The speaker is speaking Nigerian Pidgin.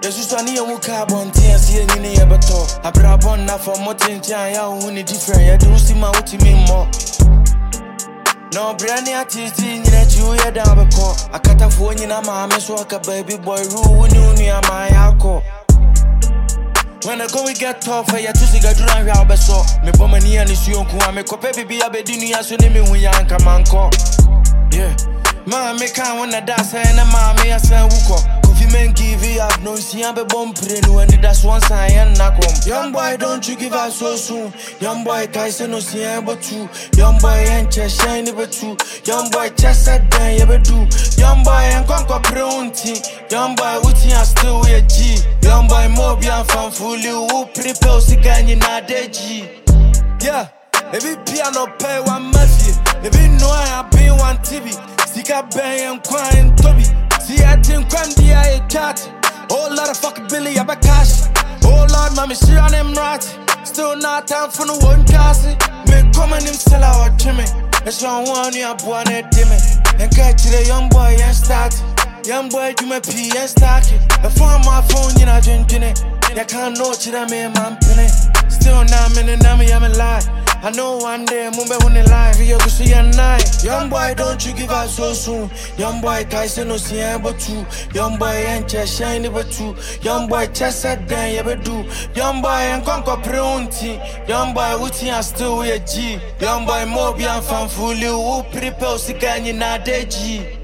Jesus ani ya muka bonti asi nyine ye beto. Abrabon na for motintia ya uni different. Ya do see my ultimate more. No brani artist nyine chiu ya da beko. Akata fo nyina ma me so aka baby boy rule uni ama yako. When I go we get tough, ya tusi gadura hwa obeso. Me boma ni ani suyo nko me kope bibi abedi nu ya so ne me hu ya nka manko. Yeah. Ma me kan wanna dance na ma me asan wuko. Kofi men give you up no see am be bomb pre no and that's one sign and na come. Young boy don't you give up so soon. Young boy kai say no see am but you. Young boy and chest shine but you. Young boy chest set down you be do. Young boy and conquer pre-unti. Young boy uti and still we a G. Young boy more be and fan fully who prepare si ganyi na deji. Yeah, every piano pay one mafia. Every know I have been one TV. Sika bang and crying Toby. See I think crime the I chat. Oh lot of fucking Billy I cash. Oh Lord mommy she on him right. Still not time for no one cast. Me come and him sell out to me. That's why I want you born at Timmy. And catch the young boy and start. Young boy do my P and start it. I found my phone you know drinking it. You can't know what I'm in man penny. Still now I'm in the name I'm alive. I know one day Mumbai won the life. You go see a night. Young boy, don't you give up so soon. Young boy, Tyson no see but you. Young boy and chest shiny but you. Young boy chest set down you do. Young boy and conquer pre-unti. Young boy uti and still we a G. Young boy more be and fan fully who prepare si ganyi na deji.